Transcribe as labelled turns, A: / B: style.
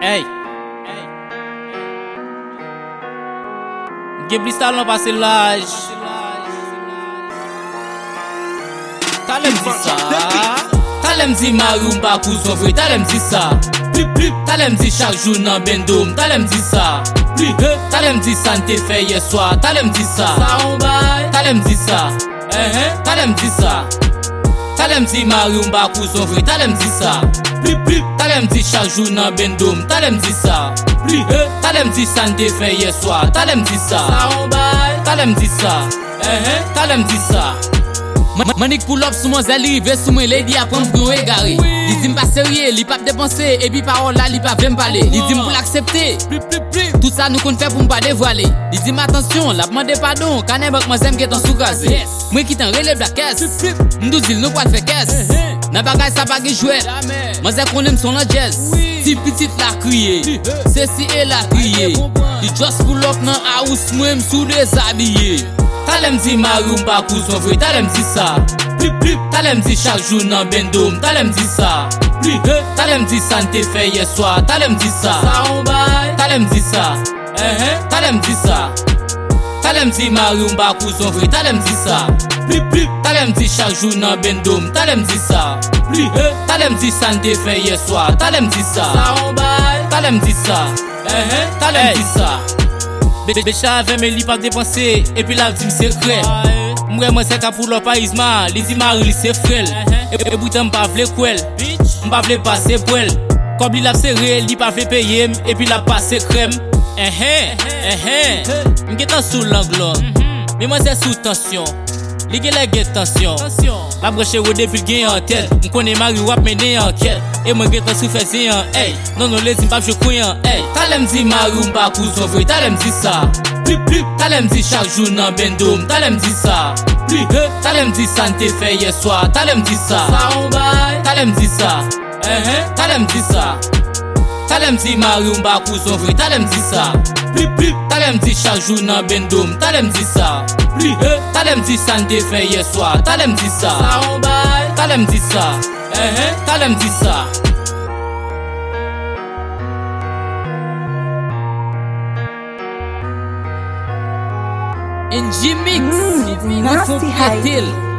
A: Hey, gen plis talon pase l'âge. Talem di sa. Talem di Mario mpa kouzon vre, talem di sa. Talem di chak jou nan bendom, talem di sa. Talem di sante fe ye swa, talem di sa. Talem di sa. Talem di sa. Talem di Mario mpa kouzon vre, talem di sa. Talem di chak jou nan bendom, talem di sa. Talem di sante fe ye swa, talem di sa. Talem di sa. Talem di sa.
B: Manik pull up sou mon zel li rive sou mwen lady apren pou yon gare. Li di m pa serye, li pap depanse, e pi parol la li pa vle m pale. Li di m pou l'aksepte, tout sa nou kon fè pou m pa devwale. Li di m atensyon, la pman de padon, kane bak mwen zem getan sou kaze. Mwen kitan rele blak kes, m dou zil nou pal fè kes. Nan bagay sa bagay jwet, mwen zè konem son la jazz. Si pitit la kriye, se si e la kriye. Li just pull up nan house mwen m sou desabye.
A: Talem di Mario mpa kouzon vre, talem di sa. Talem di chak jou nan bendom, talem di sa. Talem di sante fe ye swa, talem di sa. Talem di sa. Talem di sa. Talem di Mario mpa kouzon vre, talem di sa. Talem di chak jou nan bendom, talem di sa. Talem di sante fe ye swa, talem di sa. Talem di sa. Talem di sa. Becha ave me li pa depanse, epi la di mi se krel. Mwen se ka pou lo parizman, li di Mario li se frel. E boutan mpa vle kwel, mpa vle pase pwel. Kob li la sere, li pa vle peye, epi la pase krem. Mgetan sou langlon, men mwen se sou tansyon. Li gen la gen tansyon, la broche ou depil gen an tel. Mkone Mario wap mene an kel, e mwen getan sou fese yan. Non le di mpap jokwen. Talem di Mario mpa kouzon vre, talem di sa. Talem di chak jou nan bendom, talem di sa. Talem di sante fe ye swa, talem di sa. Talem di sa. Talem di sa. Talem di Mario mpa kouzon vre, talem di sa. Talem di chak jou nan bendom, talem di sa. Talem di sante fe ye swa, talem di sa. Talem di sa. Talem di sa.
B: NG Mix,
C: Nasty Hype.